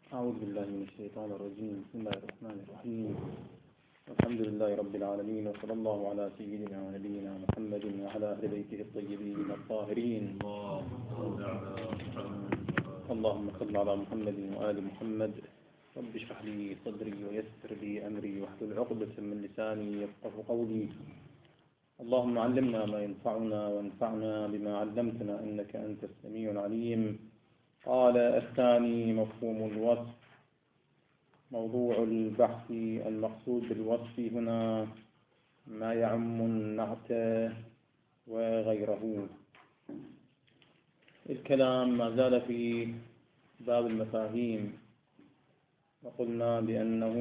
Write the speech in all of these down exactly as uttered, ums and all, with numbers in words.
أعوذ بالله من الشيطان الرجيم. بسم الله الرحمن الرحيم. الحمد لله رب العالمين، وصلى الله على سيدنا ونبينا محمد وعلى أهل بيته الطيبين الطاهرين. اللهم صل على محمد وآل محمد. رب اشرح لي صدري ويسر لي أمري واحلل عقدة من لساني يفقه قولي. اللهم علمنا ما ينفعنا وانفعنا بما علمتنا إنك أنت السميع العليم. قال الثاني مفهوم الوصف. موضوع البحث المقصود بالوصف هنا ما يعم النعت وغيره. الكلام ما زال في باب المفاهيم، وقلنا بأنه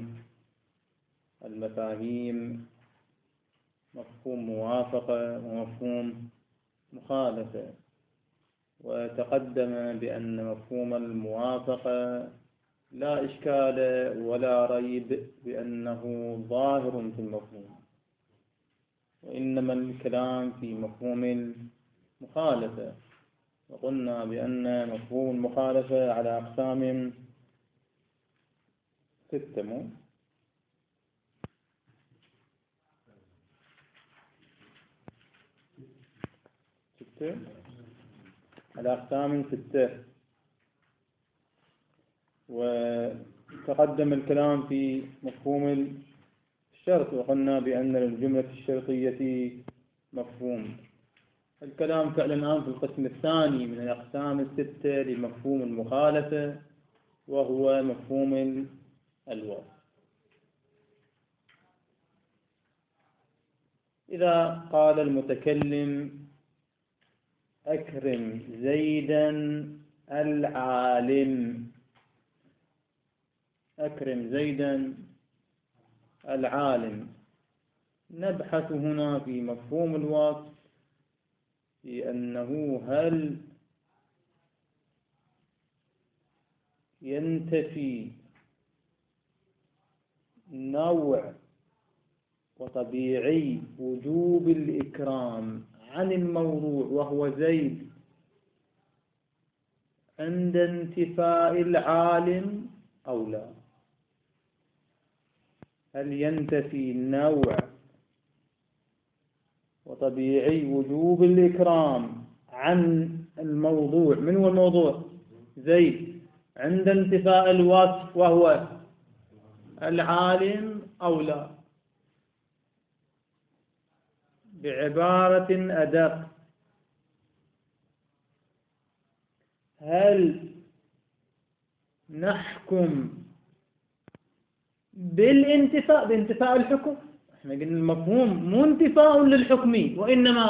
المفاهيم مفهوم موافقة ومفهوم مخالفة، وتقدم بأن مفهوم الموافقة لا إشكال ولا ريب بأنه ظاهر في المفهوم، وإنما الكلام في مفهوم المخالفة. وقلنا بأن مفهوم المخالفة على أقسام ستة مو ستة على أقسام ستة، وتقدم الكلام في مفهوم الشرط، وقلنا بأن للجملة الشرطية مفهوم. الكلام فعلا الآن في القسم الثاني من الأقسام الستة لمفهوم المخالفة، وهو مفهوم الوصف. إذا قال المتكلم أكرم زيدا العالم، أكرم زيدا العالم، نبحث هنا في مفهوم الوصف في أنه هل ينتفي نوع وطبيعي وجوب الإكرام عن الموضوع وهو زيد عند انتفاء العالم أو لا؟ هل ينتفي نوع وطبيعي وجوب الإكرام عن الموضوع؟ من هو الموضوع؟ زيد، عند انتفاء الوصف وهو العالم أو لا؟ بعبارة أدق، هل نحكم بالانتفاء بانتفاء الحكم؟ احنا قلنا المفهوم مو انتفاء للحكم، وإنما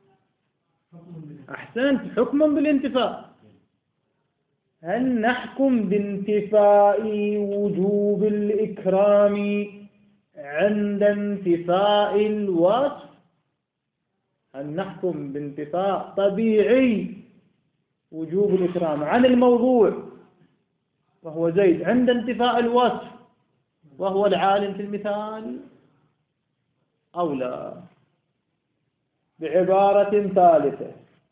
أحسنت حكم بالانتفاء. هل نحكم بانتفاء وجوب الإكرام عند انتفاء الوصف؟ هل نحكم بانتفاء طبيعي وجوب الإكرام عن الموضوع وهو زيد عند انتفاء الوصف وهو العالم في المثال أو لا؟ بعبارة ثالثة،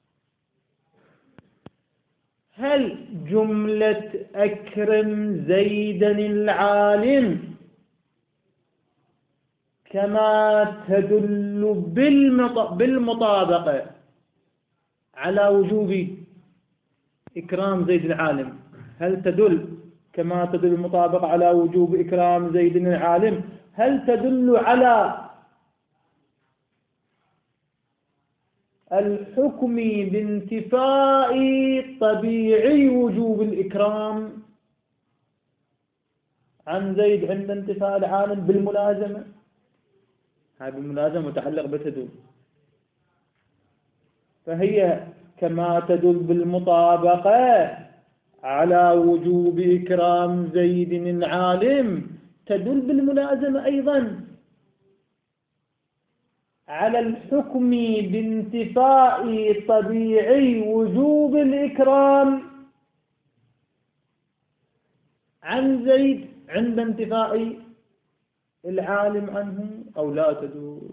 هل جملة أكرم زيدا العالم كما تدل بالمطابقة على وجوب إكرام زيد العالم، هل تدل كما تدل المطابقة على وجوب إكرام زيد العالم؟ هل تدل على الحكم بانتفاء طبيعي وجوب الإكرام عن زيد عند انتفاء العالم بالملازمة؟ هذه الملازمة متعلق بتدل، فهي كما تدل بالمطابقة على وجوب إكرام زيد العالم تدل بالملازمة أيضا على الحكم بانتفاء طبيعي وجوب الإكرام عن زيد عند انتفاء العالم عنه أو لا تدل؟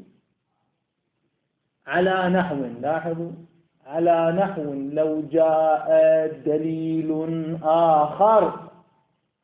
على نحو، لاحظوا، على نحو لو جاء دليل آخر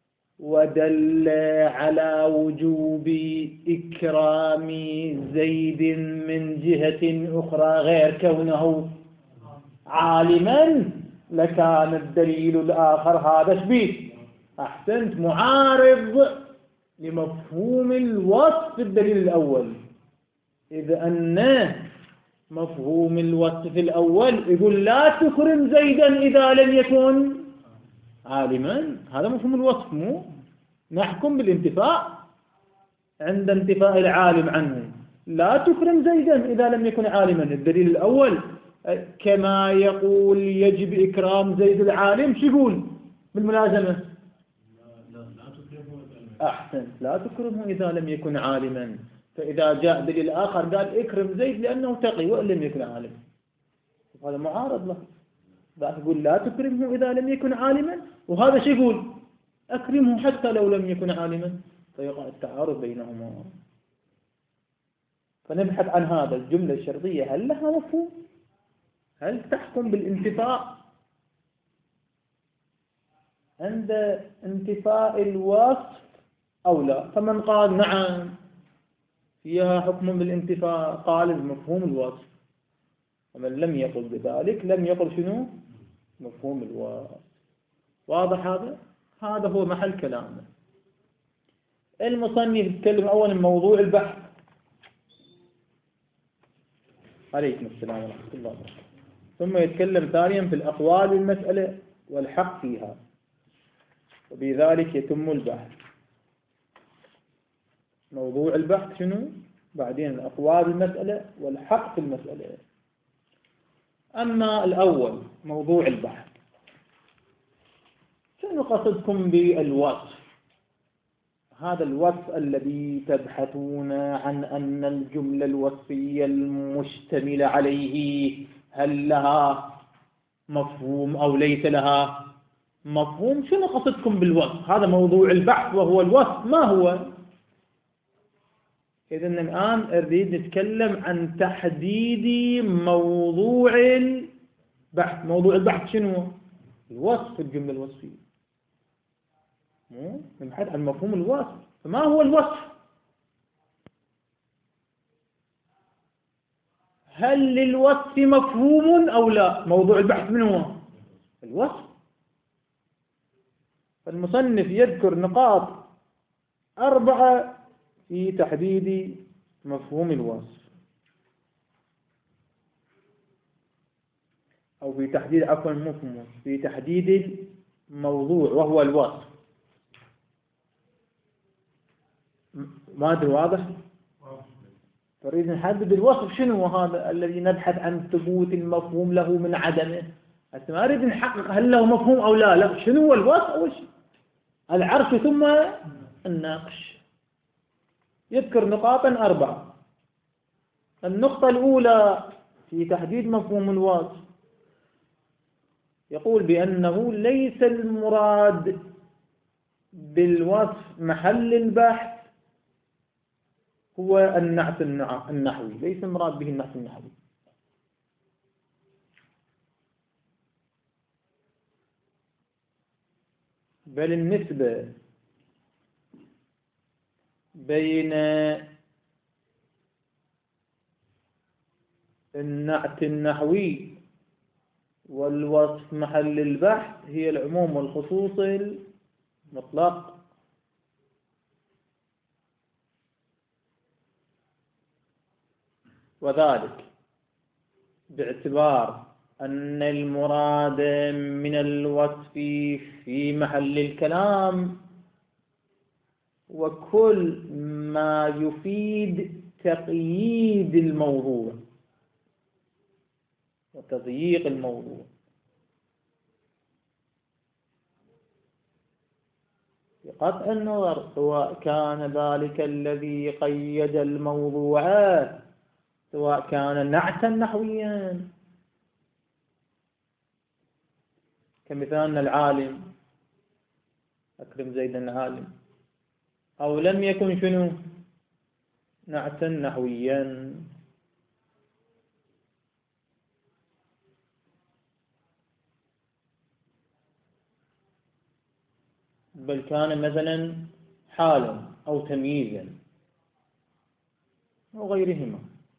ودل على وجوب إكرام زيد من جهة أخرى غير كونه عالما، لكان الدليل الآخر هذا شبيه. أحسنت، معارض لمفهوم الوصف في الدليل الأول، إذ أن مفهوم الوصف الأول يقول لا تكرم زيدا إذا لم يكن عالما، هذا مفهوم الوصف، مو نحكم بالانتفاء عند انتفاء العالم عنه، لا تكرم زيدا إذا لم يكن عالما. الدليل الأول كما يقول يجب إكرام زيد العالم، شو يقول بالملازمة؟ أحسن، لا تكرمه إذا لم يكن عالما. فإذا جاء دليل آخر قال اكرم زيد لأنه تقي وإن لم يكن عالما، هذا معارض له. ذاك يقول لا تكرمه إذا لم يكن عالما، وهذا شو يقول أكرمه حتى لو لم يكن عالما، فيقع التعارض بينهما. فنبحث عن هذا الجملة الشرطية، هل لها مفهوم؟ هل تحكم بالانتفاء عند انتفاء الوصف أو لا؟ فمن قال نعم فيها حكم بالانتفاء قال بمفهوم الوصف، ومن لم يقل بذلك لم يقل شنو؟ مفهوم الوصف. واضح هذا؟ هذا هو محل كلامنا. المصنف يتكلم أولا موضوع البحث. عليكم السلام ورحمة الله وبركاته. ثم يتكلم ثانيا في الأقوال بالمسألة والحق فيها، وبذلك يتم البحث. موضوع البحث شنو؟ بعدين الأقوال بالمسألة والحق في المسألة. أما الأول موضوع البحث، شنو قصدكم بالوصف؟ هذا الوصف الذي تبحثون عن أن الجملة الوصفية المشتملة عليه هل لها مفهوم أو ليس لها مفهوم؟ شنو قصدكم بالوصف؟ هذا موضوع البحث وهو الوصف. ما هو؟ إذن الآن أريد نتكلم عن تحديد موضوع البحث. موضوع البحث شنو؟ الوصف في الجملة الوصفية. نبحث عن مفهوم الوصف. فما هو الوصف؟ هل للوصف مفهوم أو لا؟ موضوع البحث من هو؟ الوصف. فالمصنف يذكر نقاط أربعة في تحديد مفهوم الوصف، أو في تحديد عفوا مفهوم في تحديد الموضوع وهو الوصف. ما أدري واضح؟ نريد نحدد الوصف شنو هذا الذي نبحث عن ثبوت المفهوم له من عدمه. هسه ما أريد نحقق هل له مفهوم أو لا، لا، شنو هو الوصف أول شيء؟ العرش ثم الناقش. يذكر نقاطا أربعة. النقطة الأولى في تحديد مفهوم الوصف، يقول بأنه ليس المراد بالوصف محل البحث هو النعت النحوي، ليس المراد به النعت النحوي، بل النسبة بين النعت النحوي والوصف محل البحث هي العموم والخصوص المطلق. وذلك باعتبار أن المراد من الوصف في محل الكلام وكل ما يفيد تقييد الموضوع وتضييق الموضوع، بقطع النظر سواء كان ذلك الذي قيد الموضوع سواء كان نعتا نحويا كمثال العالم أكرم زيدا العالم، أو لم يكن شنو نعتا نحويا. بل كان مثلا حالا أو تمييزا أو غيرهما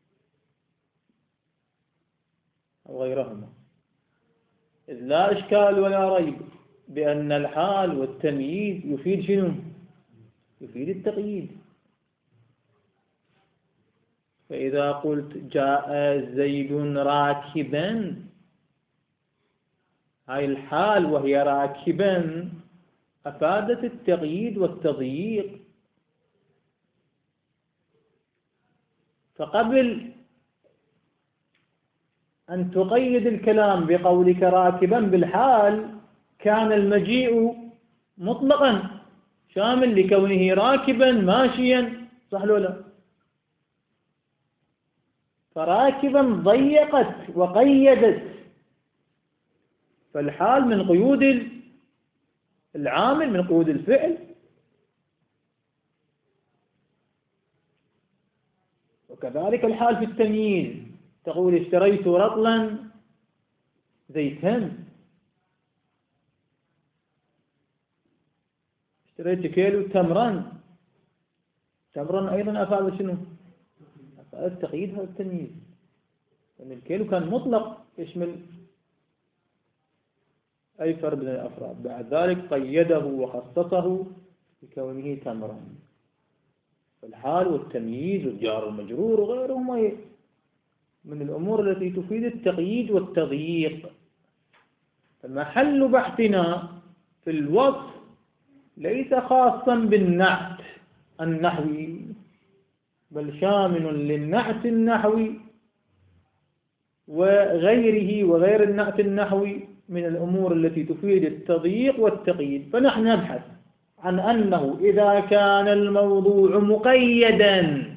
أو غيرهما، إذ لا إشكال ولا ريب بأن الحال والتمييز يفيد شنو؟ يفيد التقييد. فإذا قلت جاء زيد راكبا، هاي الحال وهي راكبا أفادت التقييد والتضييق. فقبل أن تقيد الكلام بقولك راكبا بالحال كان المجيء مطلقا شامل لكونه راكبا ماشيا، صح لو لا؟ فراكبا ضيقت وقيدت، فالحال من قيود العامل، من قيود الفعل. وكذلك الحال في التمييز، تقول اشتريت رطلا زيتا، اشتريت كيلو تمرا، تمرا أيضا أفاد شنو؟ أفاد التقييد هذا التمييز، لأن الكيلو كان مطلق يشمل أي فرد من الأفراد، بعد ذلك قيده وخصصه بكونه تمرا. فالحال والتمييز والجار والمجرور وغيرهما من الأمور التي تفيد التقييد والتضييق. فمحل بحثنا في الوصف ليس خاصا بالنعت النحوي، بل شامل للنعت النحوي وغيره وغير النعت النحوي من الأمور التي تفيد التضييق والتقييد. فنحن نبحث عن أنه إذا كان الموضوع مقيدا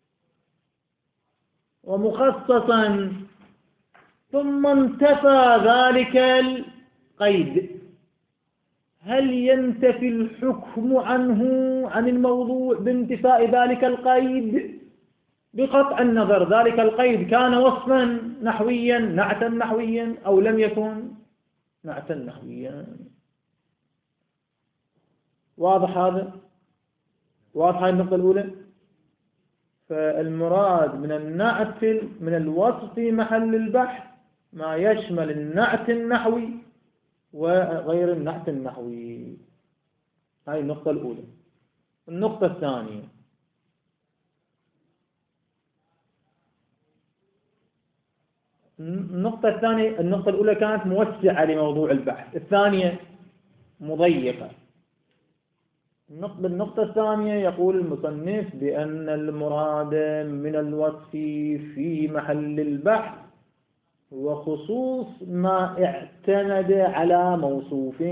ومخصصا ثم انتفى ذلك القيد، هل ينتفي الحكم عنه عن الموضوع بانتفاء ذلك القيد؟ بقطع النظر ذلك القيد كان وصفا نحويا نعتا نحويا أو لم يكن نعتا نحويا. واضح هذا؟ واضح هذه النقطة الأولى. فالمراد من النعت من الوصف في محل البحث ما يشمل النعت النحوي وغير النعت النحوي. هذه النقطة الأولى. النقطة الثانية، النقطة الثانية النقطة الأولى كانت موسعة لموضوع البحث، الثانية مضيقة. النقطة الثانية يقول المصنف بأن المراد من الوصف في محل البحث هو خصوص ما اعتمد على موصوف،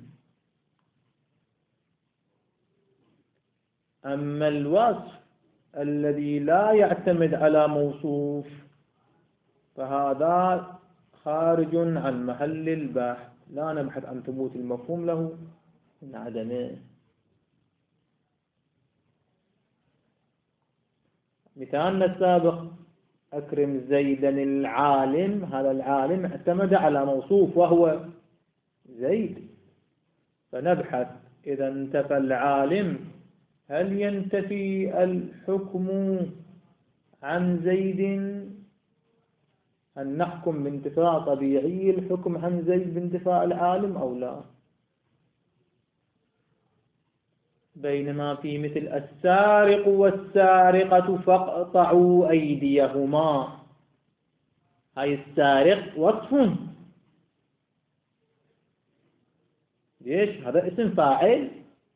أما الوصف الذي لا يعتمد على موصوف فهذا خارج عن محل البحث، لا نبحث عن ثبوت المفهوم له من عدمه. مثالنا السابق أكرم زيدا العالم، هذا العالم اعتمد على موصوف وهو زيد، فنبحث إذا انتفى العالم هل ينتفي الحكم عن زيد، أن نحكم بانتفاء طبيعي الحكم عن زيد بانتفاء العالم أو لا؟ بينما في مثل السارق والسارقة فاقطعوا أيديهما، هاي السارق وصف، ليش؟ هذا اسم فاعل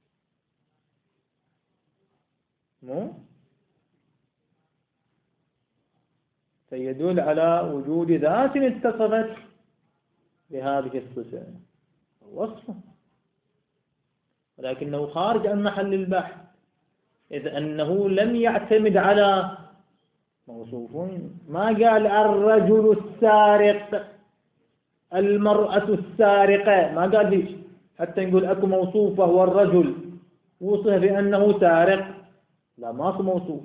مو فيدل على وجود ذات اتصفت بهذه الصفة وصف، ولكنه خارج عن محل البحث إذ أنه لم يعتمد على موصوفين. ما قال الرجل السارق المرأة السارقة، ما قال ليش حتى نقول أكو موصوف وهو الرجل وصف بأنه سارق، لا ما هو موصوف.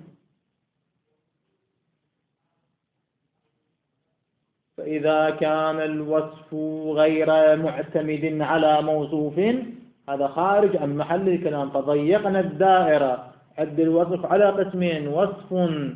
فإذا كان الوصف غير معتمد على موصوف هذا خارج عن محل الكلام. فضيقنا الدائرة، عد الوصف على قسمين: وصف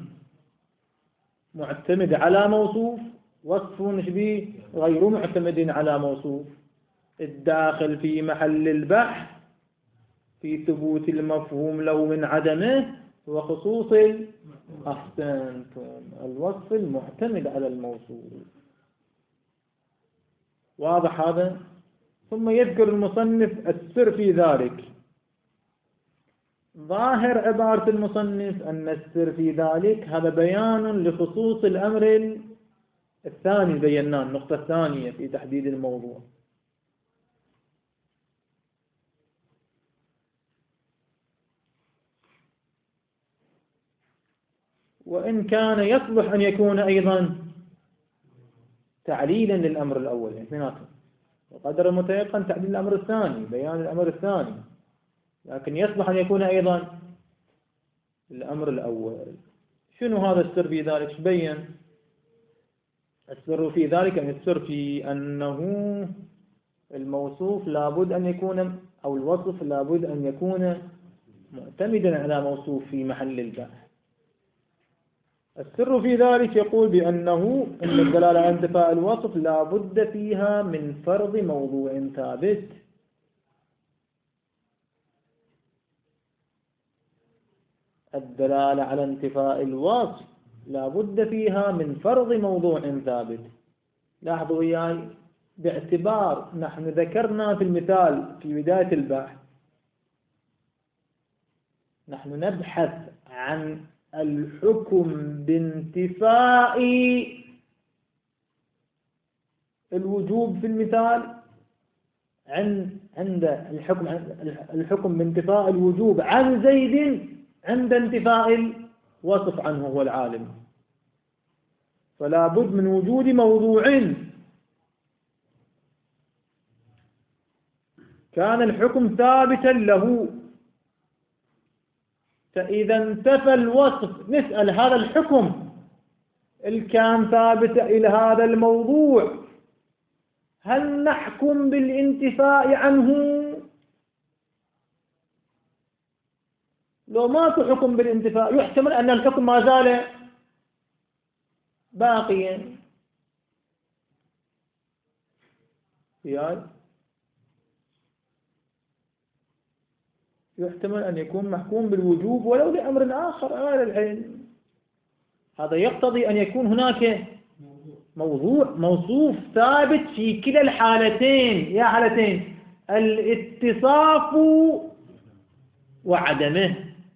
معتمد على موصوف، وصف نشبي غير معتمد على موصوف. الداخل في محل البحث في ثبوت المفهوم لو من عدمه وخصوص أحسنتم الوصف المعتمد على الموصوف. واضح هذا؟ ثم يذكر المصنف السر في ذلك. ظاهر عبارة المصنف أن السر في ذلك هذا بيان لخصوص الأمر الثاني بيناه، النقطة الثانية في تحديد الموضوع. وإن كان يصلح أن يكون أيضا تعليلا للأمر الأول، اثنيناتهم، وقدر المتيقن تعليل الأمر الثاني، بيان الأمر الثاني، لكن يصلح أن يكون أيضا الأمر الأول. شنو هذا السر في ذلك؟ ايش بين؟ السر في ذلك أن السر في أنه الموصوف لابد أن يكون، أو الوصف لابد أن يكون معتمدا على موصوف في محل البحث. السر في ذلك يقول بأنه أن الدلالة على انتفاء الوصف لابد فيها من فرض موضوع ثابت. الدلالة على انتفاء الوصف لابد فيها من فرض موضوع ثابت. لاحظوا وياي، باعتبار نحن ذكرنا في المثال في بداية البحث نحن نبحث عن الحكم بانتفاء الوجوب في المثال، عند عند الحكم الحكم بانتفاء الوجوب عن زيد عند انتفاء الوصف عنه هو العالم. فلا بد من وجود موضوع كان الحكم ثابتا له، فإذا انتفى الوصف نسأل هذا الحكم اللي كان ثابت إلى هذا الموضوع هل نحكم بالانتفاء عنه؟ لو ماكو حكم بالانتفاء يحتمل أن الحكم ما زال باقيا. يعني يحتمل أن يكون محكوم بالوجوب ولو لأمر آخر غير العلم. هذا يقتضي أن يكون هناك موضوع موصوف ثابت في كلا الحالتين. يا حالتين الاتصاف وعدمه.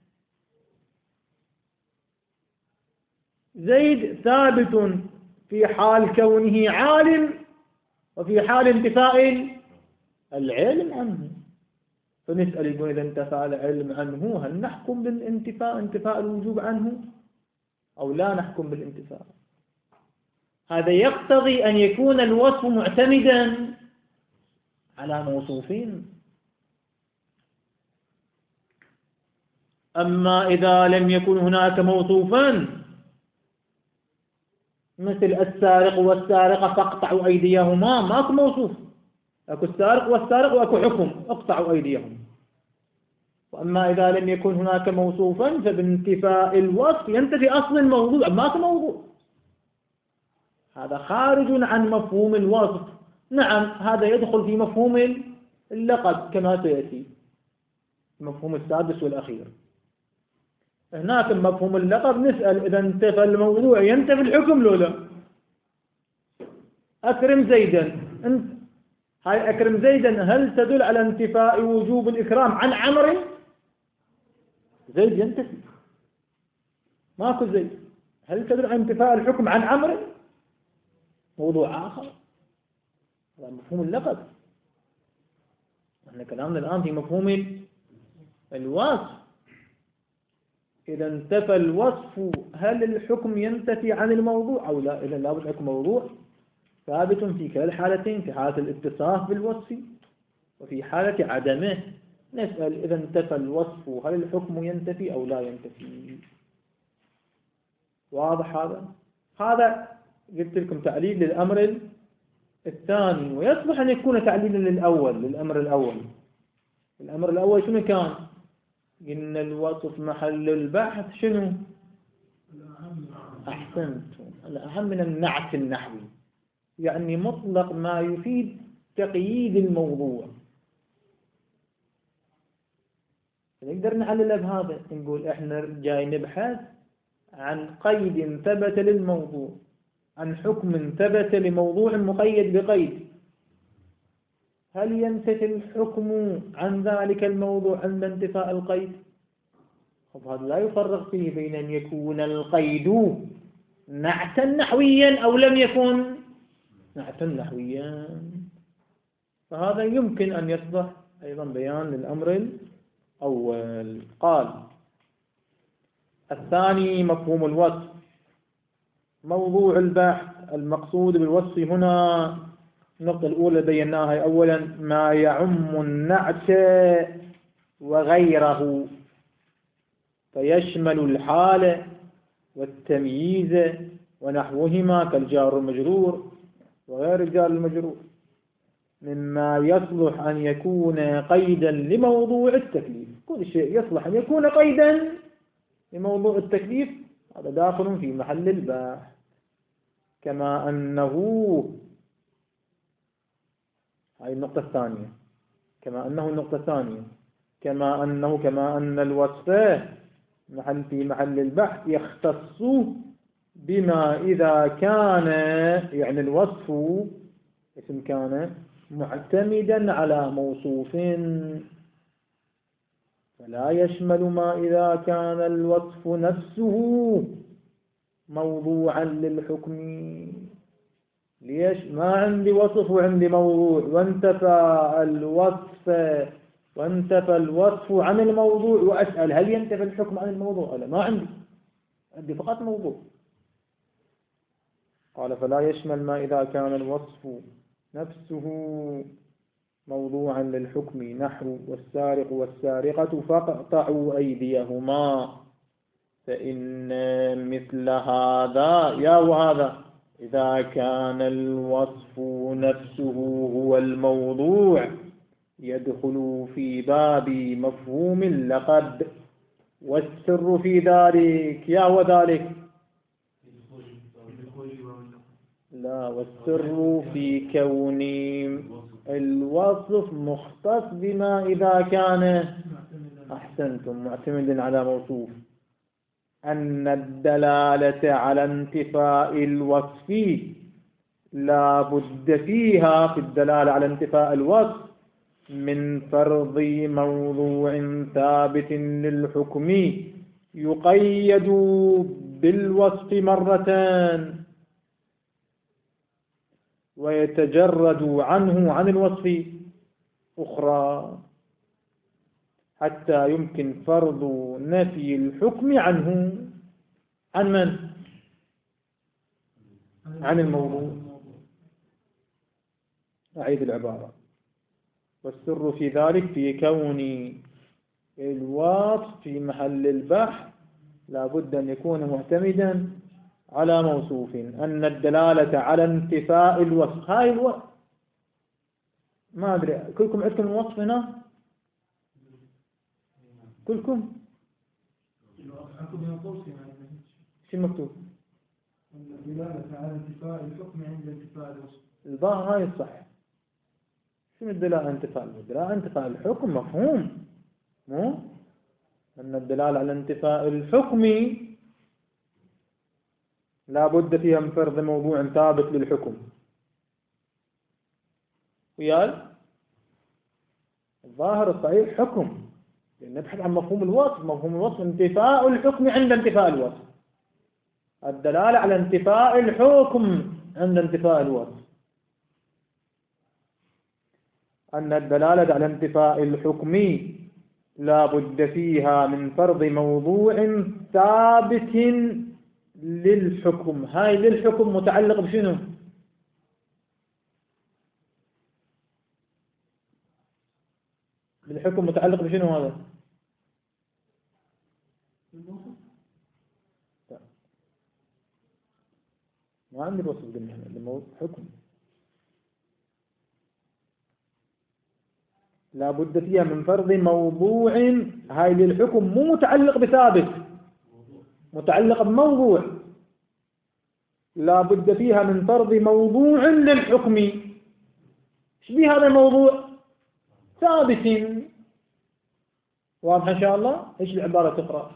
زيد ثابت في حال كونه عالم وفي حال انتفاء العلم عنه. فنسأل يقول إذا انتفى العلم عنه هل نحكم بالانتفاء انتفاء الوجوب عنه أو لا نحكم بالانتفاء؟ هذا يقتضي أن يكون الوصف معتمدا على موصوفين. أما إذا لم يكن هناك موصوفا مثل السارق والسارقة فاقطعوا أيديهما، ماكو موصوف، أكو السارق والسارق وأكو حكم اقطعوا أيديهم. وأما إذا لم يكن هناك موصوفا فبانتفاء الوصف ينتفي أصل الموضوع، ماكو موضوع. هذا خارج عن مفهوم الوصف. نعم هذا يدخل في مفهوم اللقب كما سيأتي، المفهوم السادس والأخير. هناك مفهوم اللقب نسأل إذا انتفى الموضوع ينتفي الحكم لو لا. أكرم زيدا، انت هاي أكرم زيدا هل تدل على انتفاء وجوب الإكرام عن عمر؟ زيد ينتفي، ماكو زيد. هل تدل على انتفاء الحكم عن عمر؟ موضوع آخر، هذا مفهوم اللقب. احنا كلامنا الآن في مفهوم الوصف. إذا انتفى الوصف هل الحكم ينتفي عن الموضوع أو لا؟ إذا لابد يكون موضوع ثابت في كلا الحالتين، في حالة الاتصاف بالوصف وفي حالة عدمه. نسأل إذا انتفى الوصف هل الحكم ينتفي أو لا ينتفي؟ واضح هذا؟ هذا قلت لكم تعليل للأمر الثاني، ويصلح أن يكون تعليلا للأول، للأمر الأول. الأمر الأول شنو كان؟ إن الوصف محل البحث شنو؟ أحسنتم، الأهم من النعت النحوي، يعني مطلق ما يفيد تقييد الموضوع. نقدر نحلل بهذا، نقول إحنا جاي نبحث عن قيد ثبت للموضوع، عن حكم ثبت لموضوع مقيد بقيد. هل ينتفي الحكم عن ذلك الموضوع عند انتفاء القيد؟ هذا لا يفرق فيه بين أن يكون القيد نعتا نحويا أو لم يكن نعتا نحويا، فهذا يمكن أن يصبح أيضا بيان للأمر الأول. قال الثاني مفهوم الوصف. موضوع البحث المقصود بالوصف هنا، النقطة الأولى بيناها أولا، ما يعم النعت وغيره، فيشمل الحال والتمييز ونحوهما كالجار المجرور وغير الجار المجرور، مما يصلح أن يكون قيدا لموضوع التكليف. كل شيء يصلح أن يكون قيدا لموضوع التكليف هذا داخل في محل البحث. كما أنه، هذه النقطة الثانية، كما أنه النقطة الثانية كما أنه كما أن الوصف محل في محل البحث يختص بما إذا كان، يعني الوصف اسم كان معتمدا على موصوف، فلا يشمل ما إذا كان الوصف نفسه موضوعا للحكم. ليش؟ ما عندي وصف وعندي موضوع، وانتفى الوصف وانتفى الوصف عن الموضوع، وأسأل هل ينتفى الحكم عن الموضوع؟ لا، ما عندي، عندي فقط موضوع. قال فلا يشمل ما إذا كان الوصف نفسه موضوعا للحكم، نحو والسارق والسارقة فاقطعوا أيديهما، فإن مثل هذا يا وهذا إذا كان الوصف نفسه هو الموضوع يدخل في باب مفهوم اللقب، والسر في ذلك يا وذلك لا، والسر في كون الوصف مختص بما إذا كان أحسنتم معتمد على موصوف، أن الدلالة على انتفاء الوصف لا بد فيها، في الدلالة على انتفاء الوصف، من فرض موضوع ثابت للحكم يقيد بالوصف مرتان ويتجرد عنه عن الوصف أخرى، حتى يمكن فرض نفي الحكم عنه. عن من؟ عن الموضوع. أعيد العبارة. والسر في ذلك في كون الوصف في محل البحث لا بد أن يكون معتمدا على موصوف، أن الدلالة على انتفاء الوصف، هاي الوصف ما أدري كلكم عندكم الوصف هنا؟ كلكم؟ شو مكتوب؟ الدلالة على انتفاء الحكم عند انتفاء الوصف. الظاهر هاي الصح. شنو الدلالة على انتفاء الوصف؟ الدلالة على انتفاء الحكم مفهوم، مو؟ أن الدلالة على انتفاء الحكم لا بد فيها من فرض موضوع ثابت للحكم. ويال الظاهر الصحيح حكم، نبحث عن مفهوم الوصف. مفهوم الوصف انتفاء الحكم عند انتفاء الوصف، الدلالة على انتفاء الحكم عند انتفاء الوصف، أن الدلالة على انتفاء الحكم لا بد فيها من فرض موضوع ثابت للحكم. هاي للحكم متعلق بشنو؟ للحكم متعلق بشنو هذا؟ ما عندي الوصف قلنا حكم. لا بد فيها من فرض موضوع. هاي للحكم مو متعلق بثابت، متعلق بموضوع. لا بد فيها من فرض موضوع للحكم. ايش بيه هذا الموضوع؟ ثابت. واضح إن شاء الله؟ إيش العبارة تقرأ؟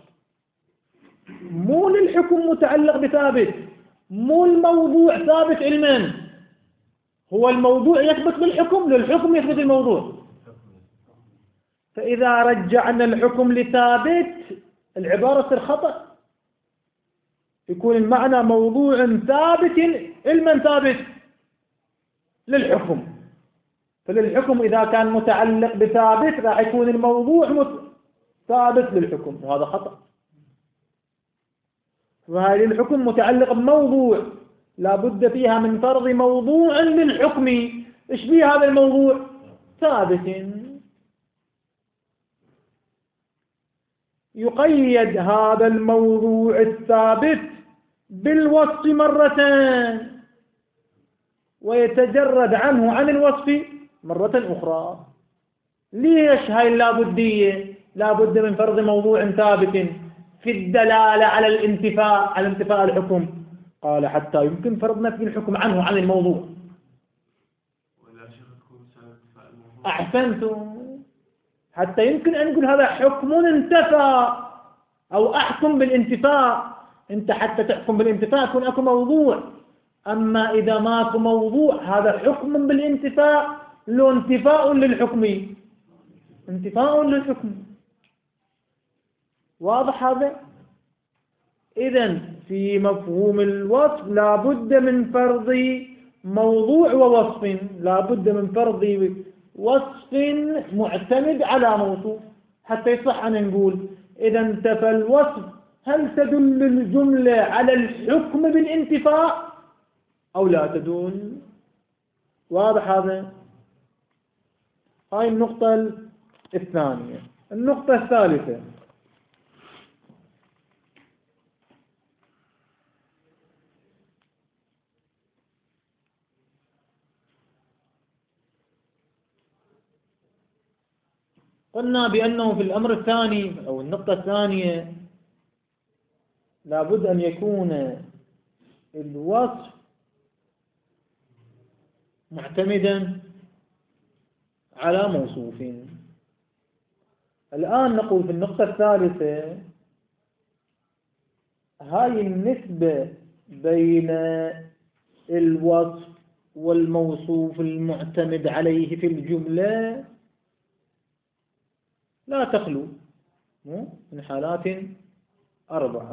مو للحكم متعلق بثابت، مو الموضوع ثابت علما، هو الموضوع يثبت بالحكم، للحكم يثبت الموضوع. فإذا رجعنا الحكم لثابت العبارة تصير خطأ، يكون المعنى موضوع ثابت علما ثابت للحكم. فللحكم إذا كان متعلق بثابت راح يكون الموضوع ثابت للحكم، وهذا خطأ. وهذه الحكم متعلق بموضوع، لا بد فيها من فرض موضوع للحكم. ايش بيه هذا الموضوع؟ ثابت. يقيد هذا الموضوع الثابت بالوصف مرتين، ويتجرد عنه عن الوصف مرة أخرى. ليش هاي اللابدية؟ لابد من فرض موضوع ثابت في الدلالة على الانتفاء، على انتفاء الحكم. قال حتى يمكن فرض نفي الحكم عنه عن الموضوع. أحسنتم. حتى يمكن أن نقول هذا حكم انتفى، أو أحكم بالانتفاء. أنت حتى تحكم بالانتفاء يكون أكو موضوع، أما إذا ماكو موضوع هذا حكم بالانتفاء، له انتفاء للحكم، انتفاء للحكم. واضح هذا؟ إذن في مفهوم الوصف لا بد من فرض موضوع ووصف، لا بد من فرض وصف معتمد على موصوف حتى يصح أن نقول إذا انتفى الوصف هل تدل الجملة على الحكم بالانتفاء أو لا تدل؟ واضح هذا؟ هاي النقطة الثانية. النقطة الثالثة، قلنا بأنه في الأمر الثاني أو النقطة الثانية لابد أن يكون الوصف معتمدا على موصوف. الآن نقول في النقطة الثالثة هاي النسبة بين الوصف والموصوف المعتمد عليه في الجملة لا تخلو من حالات أربعة.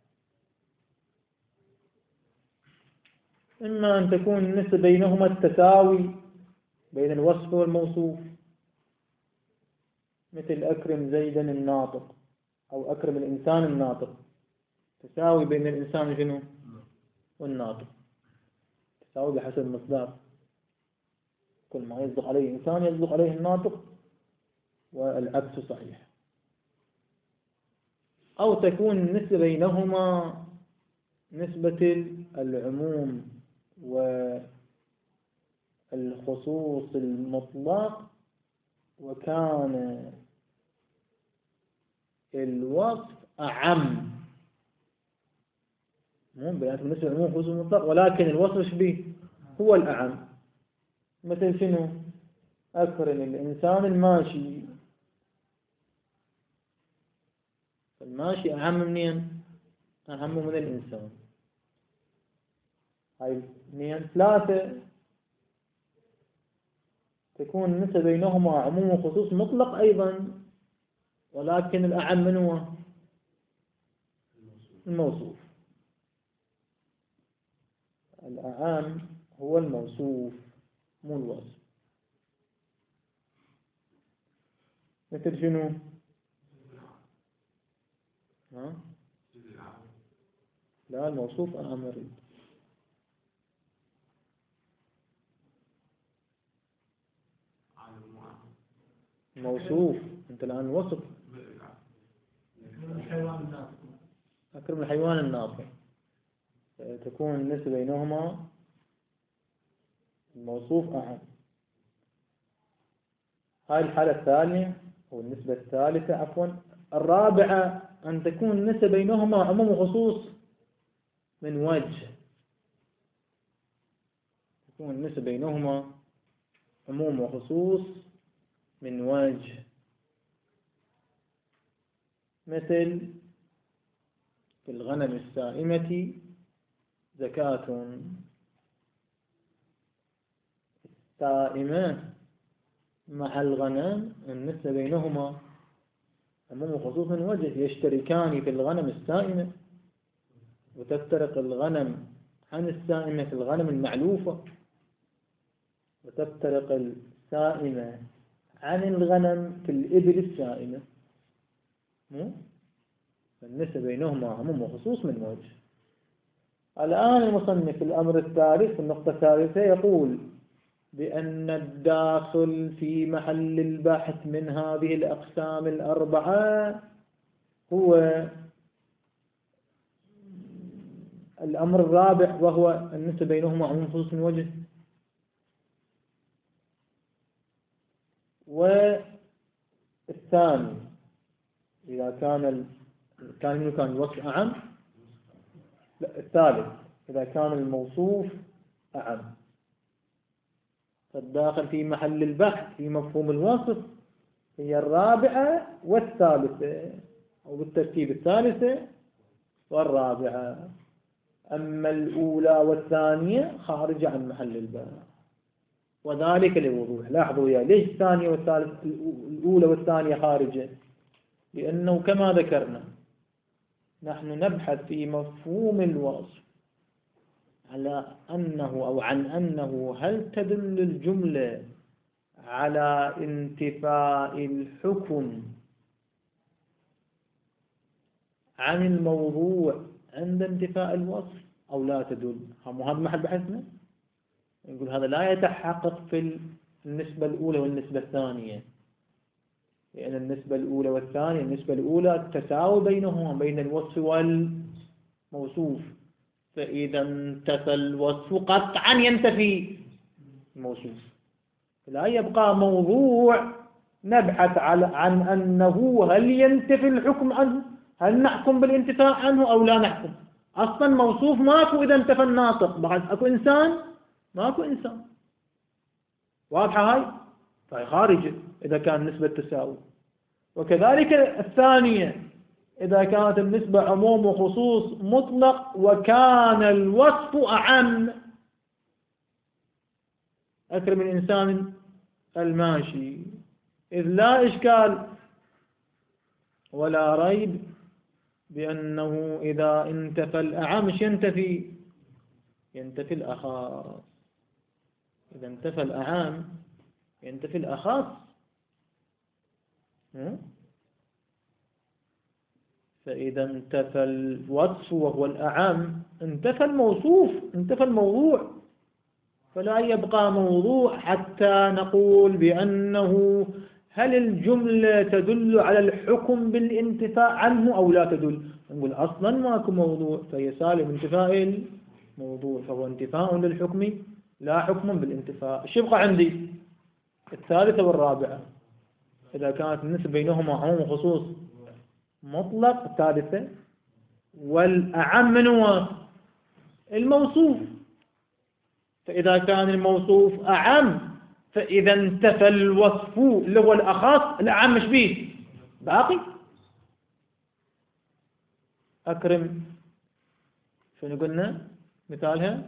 إما أن تكون النسبة بينهما التساوي بين الوصف والموصوف، مثل أكرم زيدا الناطق أو أكرم الإنسان الناطق، تساوي بين الإنسان شنو والناطق، تساوي بحسب المصدر، كل ما يصدق عليه إنسان يصدق عليه الناطق، والعكس صحيح. أو تكون النسبة بينهما نسبة العموم والخصوص المطلق، وكان الوصف أعم، مو بيناتهم نسبة العموم والخصوص المطلق، ولكن الوصف شبيه هو الأعم. مثل شنو؟ أكرم الإنسان الماشي، الماشي أهم منين؟ أهم من الإنسان. هاي اثنين. ثلاثة، تكون النسبة بينهما عموم وخصوص مطلق أيضا، ولكن الأعم من هو؟ الموصوف. الأعم هو الموصوف مو الوصف. مثل شنو؟ ها؟ لا، الموصوف أعم يريد. موصوف أنت الآن الوصف. أكرم الحيوان الناطق، تكون النسبة بينهما الموصوف أعم. هاي الحالة الثانية أو النسبة الثالثة عفوا. الرابعة أن تكون النسبة بينهما عموم وخصوص من وجه، تكون النسبة بينهما عموم وخصوص من وجه، مثل في الغنم السائمة زكاة، السائمة مع الغنم النسبة بينهما عموم وخصوص من وجه، يشتركان في الغنم السائمة، وتفترق الغنم عن السائمة في الغنم المعلوفة، وتفترق السائمة عن الغنم في الإبل السائمة. فالنسبة بينهما عموم وخصوص من وجه. الآن المصنف الأمر الثالث النقطة الثالثة يقول بأن الداخل في محل البحث من هذه الأقسام الأربعة هو الأمر الرابع، وهو النسبة بينهما عموم وخصوص من وجه. والثاني إذا كان كان كان الوصف أعم، لا الثالث إذا كان الموصوف أعم، فالداخل في محل البحث في مفهوم الوصف هي الرابعة والثالثة، أو بالترتيب الثالثة والرابعة. أما الأولى والثانية خارجة عن محل البحث، وذلك لوضوح. لاحظوا يا ليش الثانية والثالثة الأولى والثانية خارجة؟ لأنه كما ذكرنا نحن نبحث في مفهوم الوصف على أنه أو عن أنه هل تدل الجملة على انتفاء الحكم عن الموضوع عند انتفاء الوصف أو لا تدل. هذا محل بحثنا. نقول هذا لا يتحقق في النسبة الأولى والنسبة الثانية، لأن النسبة الأولى والثانية النسبة الأولى التساوي بينهما بين الوصف والموصوف، فإذا انتفى الوصف قطعا ينتفي الموصوف، لا يبقى موضوع نبحث على عن أنه هل ينتفي الحكم عنه، هل نحكم بالانتفاع عنه أو لا نحكم. أصلا موصوف ماكو إذا انتفى الناطق، بعد أكو إنسان ماكو إنسان. واضحة هاي؟ فهي خارجة إذا كان نسبة تساوي. وكذلك الثانية إذا كانت النسبة عموم وخصوص مطلق وكان الوصف أعم. أكرم الإنسان الماشي، إذ لا إشكال ولا ريب بأنه إذا انتفى الأعم مش ينتفي ينتفي الأخص. إذا انتفى الأعم ينتفي الأخص. فإذا انتفى الوصف وهو الأعم انتفى الموصوف، انتفى الموضوع، فلا يبقى موضوع حتى نقول بأنه هل الجملة تدل على الحكم بالانتفاء عنه أو لا تدل. نقول أصلا ماكو موضوع، فهي سالم انتفاء الموضوع، فهو انتفاء للحكم لا حكم بالانتفاء. ايش يبقى عندي؟ الثالثة والرابعة إذا كانت النسبة بينهما عموم وخصوص مطلق الثالثة، والأعم من هو الموصوف، فإذا كان الموصوف أعم فإذا انتفى الوصف اللي هو الأخص الأعم مش بيه باقي. أكرم شنو قلنا مثالها؟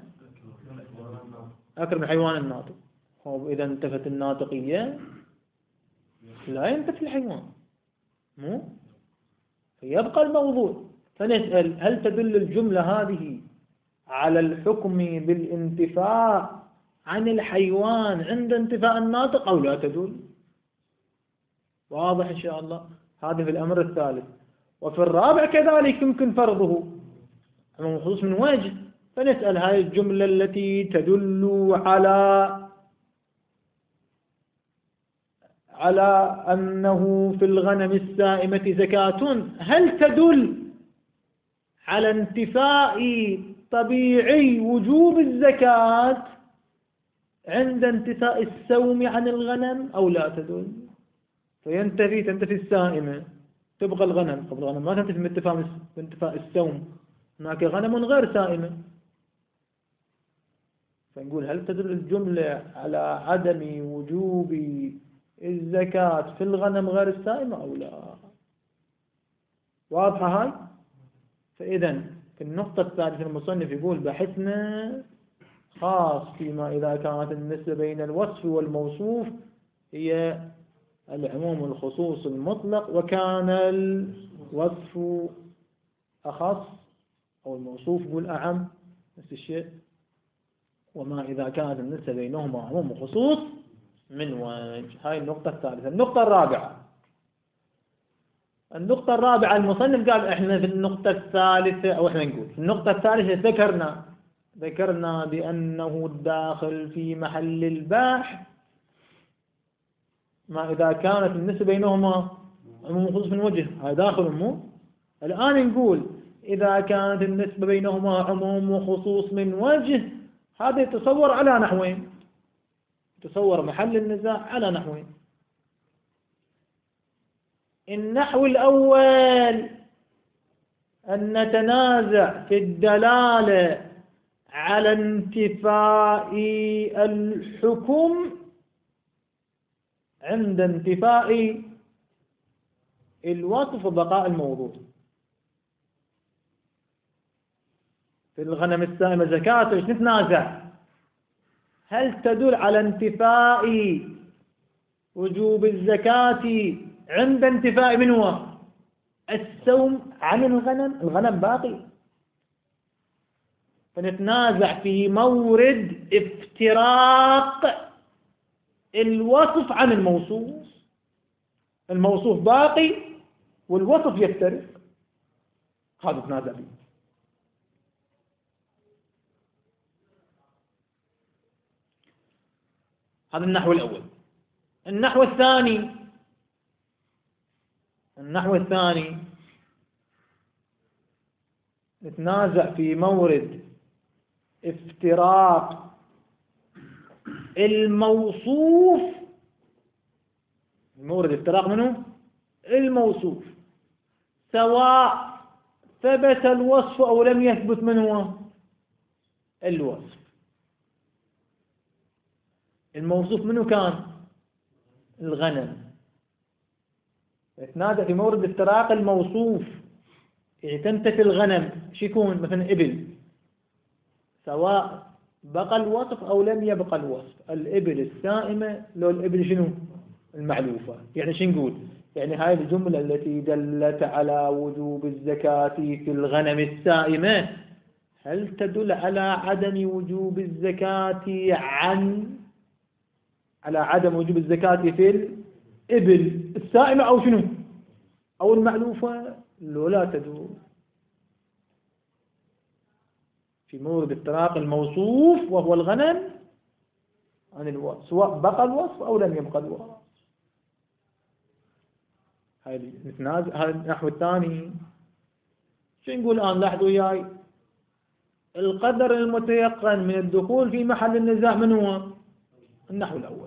أكرم الحيوان الناطق. هو إذا انتفت الناطقية لا ينتفي الحيوان، مو فيبقى الموضوع. فنسأل هل تدل الجملة هذه على الحكم بالانتفاء عن الحيوان عند انتفاء الناطق أو لا تدل؟ واضح إن شاء الله. هذا في الأمر الثالث. وفي الرابع كذلك يمكن فرضه عموم خصوص من وجه. فنسأل هذه الجملة التي تدل على على أنه في الغنم السائمة زكاة، هل تدل على انتفاء طبيعي وجوب الزكاة عند انتفاء السوم عن الغنم أو لا تدل؟ فينتفي تنتفي السائمة، تبقى الغنم. طب الغنم ما تنتفي بانتفاء بانتفاء السوم، هناك غنم غير سائمة. فنقول هل تدل الجملة على عدم وجوب الزكاة في الغنم غير السائمة أو لا؟ واضحة هاي؟ فإذا في النقطة الثالثة المصنف يقول بحثنا خاص فيما إذا كانت النسبة بين الوصف والموصوف هي العموم والخصوص المطلق، وكان الوصف أخص أو الموصوف يقول أعم، نفس الشيء. وما إذا كانت النسبة بينهما عموم وخصوص من وجه. هاي النقطة الثالثة. النقطة الرابعة النقطة الرابعة المصنف قال إحنا في النقطة الثالثة، أو إحنا نقول في النقطة الثالثة ذكرنا ذكرنا بأنه الداخل في محل الباح ما إذا كانت النسبة بينهما عموم وخصوص من وجه، هذا داخل مو. الآن نقول إذا كانت النسبة بينهما عموم وخصوص من وجه، هذا يتصور على نحوين، يتصور محل النزاع على نحوين. النحو الأول أن نتنازع في الدلالة على انتفاء الحكم عند انتفاء الوصف وبقاء الموضوع. في الغنم السائمة زكاة ايش نتنازع؟ هل تدل على انتفاء وجوب الزكاة عند انتفاء من هو السوم عن الغنم؟ الغنم باقي، فنتنازع في مورد افتراق الوصف عن الموصوف. الموصوف باقي والوصف يفترق، هذا نتنازع فيه. هذا النحو الأول. النحو الثاني النحو الثاني نتنازع في مورد افتراق الموصوف. مورد افتراق منه الموصوف، سواء ثبت الوصف أو لم يثبت منه الوصف. الموصوف منه كان الغنم، نتنازع في مورد افتراق الموصوف. يعني تنتفي الغنم شو يكون؟ مثلا إبل، سواء بقى الوصف أو لم يبقى الوصف. الإبل السائمة لو الإبل شنو؟ المعلوفة. يعني شو نقول؟ يعني هاي الجملة التي دلت على وجوب الزكاة في الغنم السائمة هل تدل على عدم وجوب الزكاة عن على عدم وجوب الزكاة في الإبل السائمة أو شنو؟ أو المعلوفة؟ لو لا تدل. في مورد افتراق الموصوف وهو الغنم عن الوصف، سواء بقى الوصف أو لم يبقى الوصف. هذه نتنازع. هذا النحو الثاني. شو نقول الآن؟ لاحظوا وياي القدر المتيقن من الدخول في محل النزاع من هو؟ النحو الأول.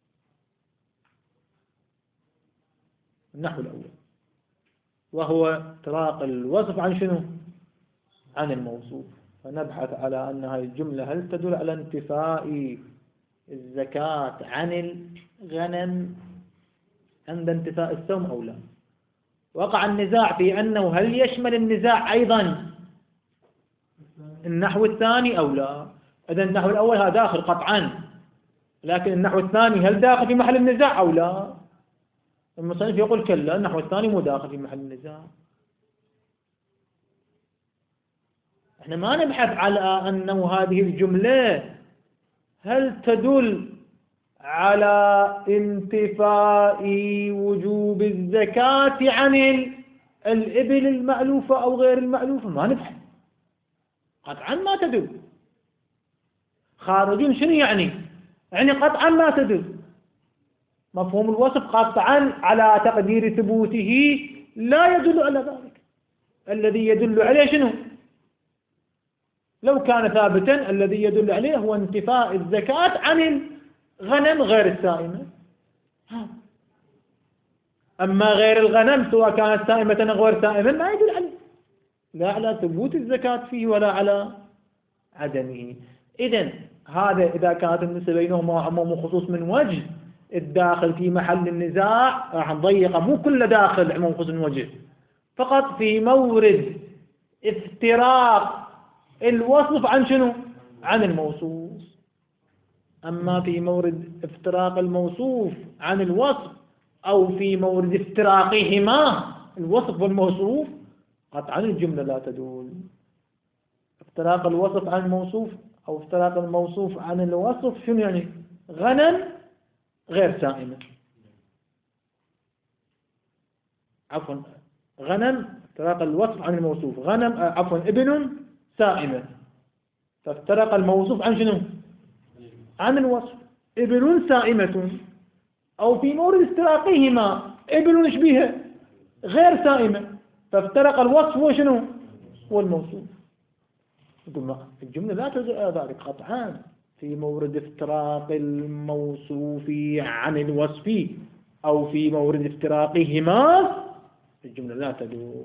النحو الأول وهو افتراق الوصف عن شنو؟ عن الموصوف. فنبحث على أن هذه الجملة هل تدل على انتفاء الزكاة عن الغنم عند انتفاء السوم أو لا. وقع النزاع في أنه هل يشمل النزاع أيضا النحو الثاني أو لا. إذن النحو الأول هذا داخل قطعا، لكن النحو الثاني هل داخل في محل النزاع أو لا؟ المصنف يقول كلا، النحو الثاني مو داخل في محل النزاع. احنا ما نبحث على أنه هذه الجملة هل تدل على انتفاء وجوب الزكاة عن الإبل المألوفة أو غير المألوفة، ما نبحث، قطعا ما تدل. خارجون شنو يعني؟ يعني قطعا ما تدل. مفهوم الوصف قطعا على تقدير ثبوته لا يدل على ذلك. الذي يدل عليه شنو؟ لو كان ثابتا الذي يدل عليه هو انتفاء الزكاة عن الغنم غير السائمة. أما غير الغنم سواء كانت سائمة أو غير سائمة ما يدل عليه، لا على ثبوت الزكاة فيه ولا على عدمه. إذن هذا إذا كانت النسبة بينهما عموم وخصوص من وجه الداخل في محل النزاع راح نضيقه، مو كله داخل عموم وخصوص من وجه، فقط في مورد افتراق الوصف عن شنو؟ عن الموصوف. أما في مورد افتراق الموصوف عن الوصف أو في مورد افتراقهما الوصف والموصوف قطعا الجملة لا تدل. افتراق الوصف عن الموصوف أو افتراق الموصوف عن الوصف شنو يعني؟ غنم غير سائمة، عفوا غنم افتراق الوصف عن الموصوف، غنم عفوا ابن سائمة، فافترق الموصوف عن شنو؟ عن الوصف، ابن سائمة. أو في مورد افتراقهما ابن شبيه غير سائمة، فافترق الوصف وشنو؟ والموصوف. الجملة لا تدل على ذلك قطعا. في مورد افتراق الموصوف عن الوصف أو في مورد افتراقهما الجملة لا تدل.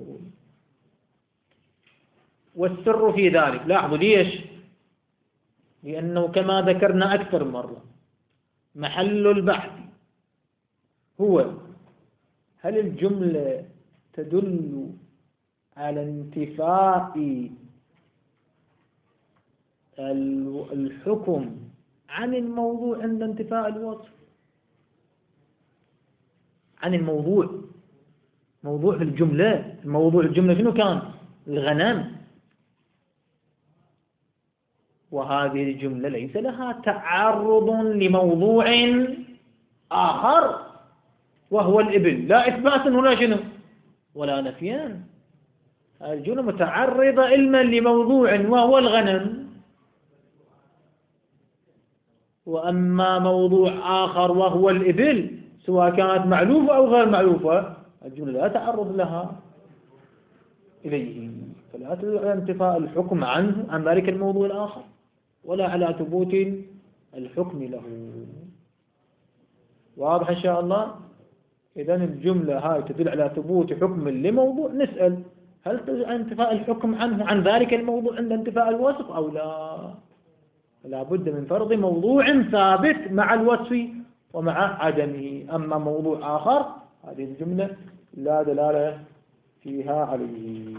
والسر في ذلك، لاحظوا ليش؟ لأنه كما ذكرنا أكثر مرة محل البحث هو هل الجملة تدل على انتفاء الحكم عن الموضوع عند انتفاء الوصف، عن الموضوع، موضوع في الجملة، الموضوع الجملة شنو كان؟ الغنم، وهذه الجملة ليس لها تعرض لموضوع آخر وهو الإبل، لا إثباتا ولا شنو ولا نفيا. الجملة متعرضة علما لموضوع وهو الغنم، وأما موضوع آخر وهو الإبل سواء كانت معلوفة أو غير معلوفة الجملة لا تعرض لها إليه، فلا تدل على انتفاء الحكم عنه عن ذلك الموضوع الآخر ولا على ثبوت الحكم له. واضح إن شاء الله؟ إذن الجملة هاي تدل على ثبوت حكم لموضوع، نسأل هل تدل على انتفاء الحكم عنه عن ذلك الموضوع عند انتفاء الوصف أو لا؟ لا بد من فرض موضوع ثابت مع الوصف ومع عدمه. أما موضوع آخر هذه الجملة لا دلالة فيها عليه.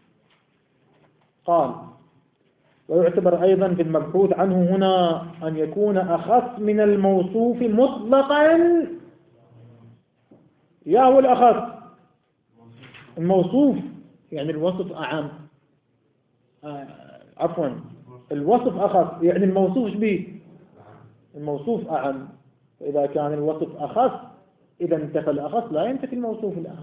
قال ويعتبر أيضا في المبحوث عنه هنا أن يكون أخص من الموصوف مطلقا. يا هو الأخص الموصوف، يعني الوصف أعم، آه عفوا الوصف أخص يعني الموصوف به الموصوف أعم. فإذا كان الوصف أخص إذا انتفى الأخص لا ينتفي الموصوف الأعم.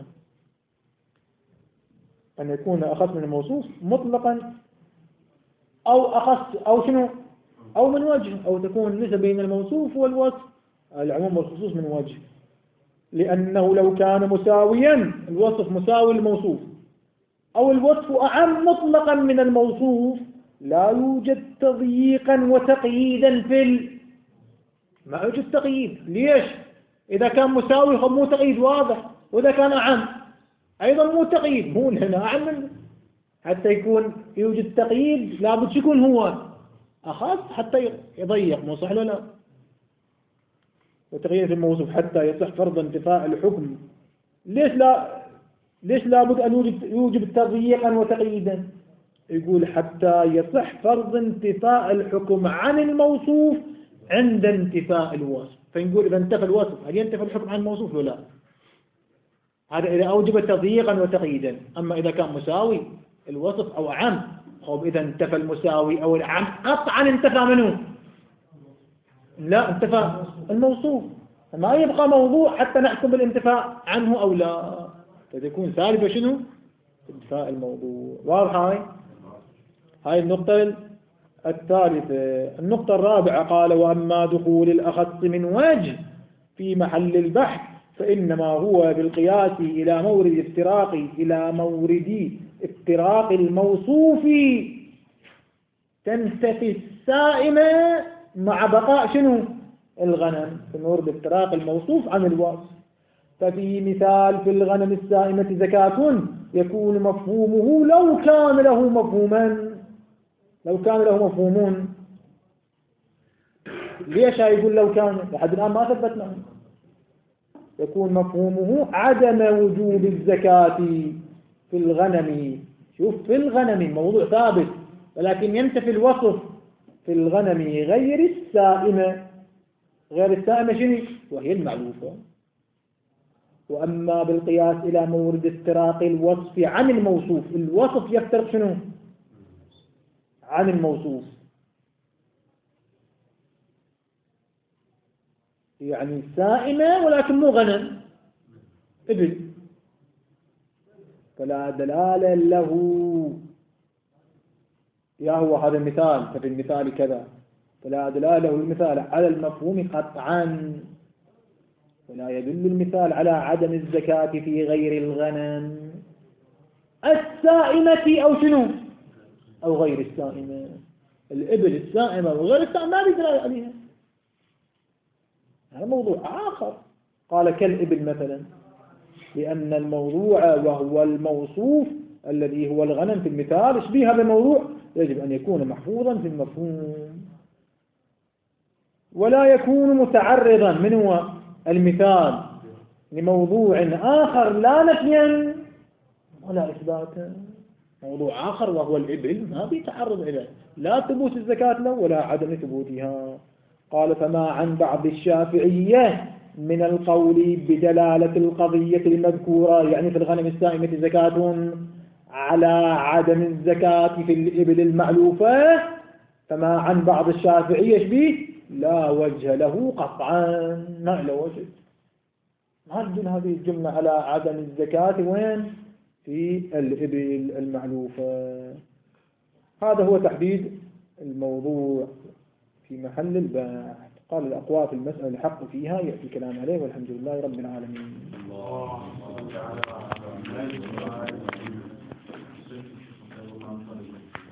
أن يكون أخص من الموصوف مطلقا أو أخص أو شنو أو من وجه، أو تكون النسبة بين الموصوف والوصف العموم والخصوص من وجه، لأنه لو كان مساويا الوصف مساوي للموصوف أو الوصف أعم مطلقا من الموصوف لا يوجد تضييقا وتقييدا في ال... ما يوجد تقييد. ليش؟ إذا كان مساوي مو تقييد واضح، وإذا كان أعم أيضا مو تقييد، مو هنا أعم منه. حتى يكون يوجد تقييد لابد يكون هو أخص حتى يضيق، مو صح ولا لا؟ وتقييد في الموصوف حتى يصح فرض انتفاء الحكم. ليش لا ليش لابد أن يوجد يوجب تضييقا وتقييدا؟ يقول حتى يصح فرض انتفاء الحكم عن الموصوف عند انتفاء الوصف. فنقول إذا انتفى الوصف هل ينتفى الحكم عن الموصوف ولا لا؟ هذا إذا أوجب تضييقا وتقييدا. أما إذا كان مساوي الوصف أو أعم، أو إذا انتفى المساوي أو الأعم قطعا انتفى منه، لا انتفى الموصوف، ما يبقى موضوع حتى نحكم بالانتفاء عنه أو لا. فتكون ثالثة شنو؟ انتفاء الموضوع. واضح هاي؟ هاي النقطة الثالثة. النقطة الرابعة قال وأما دخول الأخص من وجه في محل البحث فإنما هو بالقياس إلى مورد افتراق إلى مورد افتراق الموصوف تنتفي السائمة مع بقاء شنو؟ الغنم، في مورد افتراق الموصوف عن الوصف. ففي مثال في الغنم السائمة زكاة يكون مفهومه لو كان له مفهوما لو كان له مفهومون. ليش يقول لو كان؟ لحد الآن ما ثبتنا. يكون مفهومه عدم وجوب الزكاة في الغنم. شوف، في الغنم موضوع ثابت، ولكن ينتفي الوصف في الغنم غير السائمة. غير السائمة شنو؟ وهي المعلوفة. وأما بالقياس إلى مورد افتراق الوصف عن الموصوف، الوصف يفترق شنو؟ عن الموصوف. يعني سائمة ولكن مو غنم، إبل، فلا دلالة له. يا هو هذا المثال، ففي المثال كذا، فلا دلالة المثال على المفهوم قطعا، ولا يدل المثال على عدم الزكاة في غير الغنم السائمة أو شنو؟ أو غير السائمة. الإبل السائمة وغير السائمة ما بيدلال عليها، هذا موضوع آخر. قال كالإبل مثلا، لأن الموضوع وهو الموصوف الذي هو الغنم في المثال شبيه هذا الموضوع يجب أن يكون محفوظا في المفهوم، ولا يكون متعرضا من هو المثال لموضوع آخر لا نفيا ولا إثباتا. موضوع آخر وهو الإبل ما بيتعرض إليه لا ثبوت الزكاة له ولا عدم ثبوتها. قال فما عن بعض الشافعية من القول بدلالة القضية المذكورة، يعني في الغنم السائمة زكاة، على عدم الزكاة في الإبل المعلوفة، فما عن بعض الشافعية شبيه لا وجه له قطعا، ما له وجه. ما تدل هذه الجملة على عدم الزكاة وين؟ في الإبل المعلوفة. هذا هو تحديد الموضوع في محل البحث. قال الأقوال في المسألة الحق فيها يأتي كلام عليه، والحمد لله رب العالمين.